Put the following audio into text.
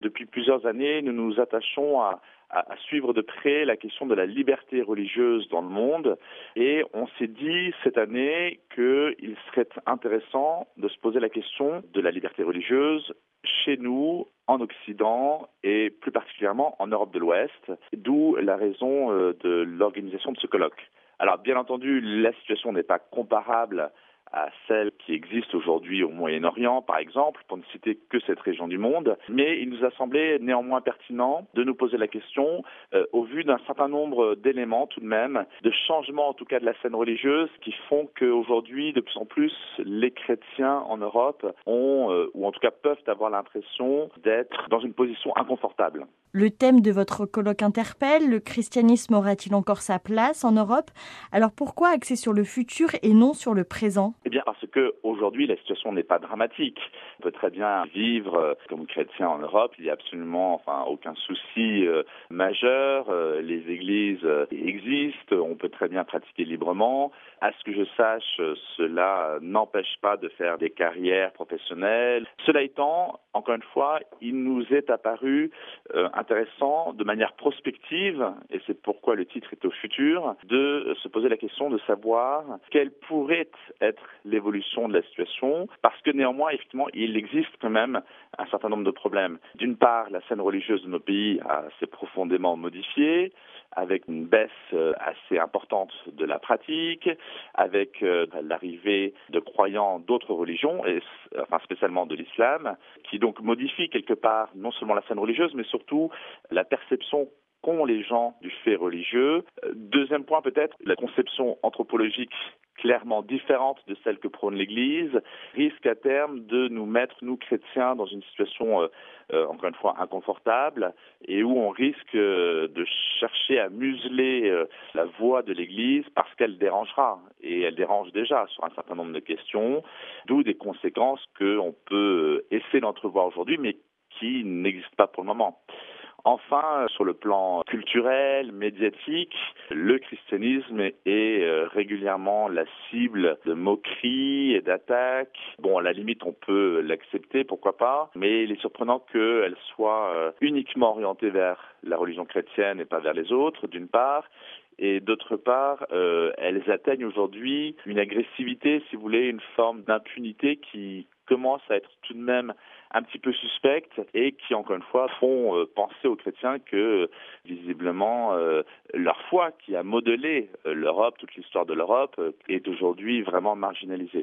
Depuis plusieurs années, nous nous attachons à suivre de près la question de la liberté religieuse dans le monde et on s'est dit cette année qu'il serait intéressant de se poser la question de la liberté religieuse chez nous, en Occident et plus particulièrement en Europe de l'Ouest, d'où la raison de l'organisation de ce colloque. Alors bien entendu, la situation n'est pas comparable à celle qui existe aujourd'hui au Moyen-Orient, par exemple, pour ne citer que cette région du monde. Mais il nous a semblé néanmoins pertinent de nous poser la question, au vu d'un certain nombre d'éléments tout de même, de changements en tout cas de la scène religieuse, qui font qu'aujourd'hui, de plus en plus, les chrétiens en Europe ont, ou en tout cas peuvent avoir l'impression d'être dans une position inconfortable. Le thème de votre colloque interpelle, le christianisme aura-t-il encore sa place en Europe? Alors pourquoi axer sur le futur et non sur le présent? Eh bien parce qu'aujourd'hui la situation n'est pas dramatique. On peut très bien vivre comme chrétien en Europe, il n'y a absolument aucun souci majeur, les églises existent, on peut très bien pratiquer librement. À ce que je sache, cela n'empêche pas de faire des carrières professionnelles. Cela étant, encore une fois, il nous est apparu intéressant de manière prospective, et c'est pourquoi le titre est au futur, de se poser la question de savoir quelle pourrait être l'évolution de la situation, parce que néanmoins, effectivement, il existe quand même un certain nombre de problèmes. D'une part, la scène religieuse de nos pays s'est profondément modifiée, avec une baisse assez importante de la pratique, avec l'arrivée de croyants d'autres religions, et spécialement de l'islam, qui donc modifie quelque part non seulement la scène religieuse, mais surtout la perception qu'ont les gens du fait religieux. Deuxième point peut-être, la conception anthropologique clairement différente de celle que prône l'Église, risque à terme de nous mettre, nous chrétiens, dans une situation, encore une fois, inconfortable, et où on risque de chercher à museler la voix de l'Église parce qu'elle dérangera, et elle dérange déjà sur un certain nombre de questions, d'où des conséquences qu'on peut essayer d'entrevoir aujourd'hui, mais qui n'existent pas pour le moment. Enfin, sur le plan culturel, médiatique, le christianisme est régulièrement la cible de moqueries et d'attaques. Bon, à la limite, on peut l'accepter, pourquoi pas, mais il est surprenant qu'elle soit uniquement orientée vers la religion chrétienne et pas vers les autres, d'une part. Et d'autre part, elles atteignent aujourd'hui une agressivité, si vous voulez, une forme d'impunité qui commence à être tout de même un petit peu suspectes et qui, encore une fois, font penser aux chrétiens que, visiblement, leur foi, qui a modelé l'Europe, toute l'histoire de l'Europe, est aujourd'hui vraiment marginalisée.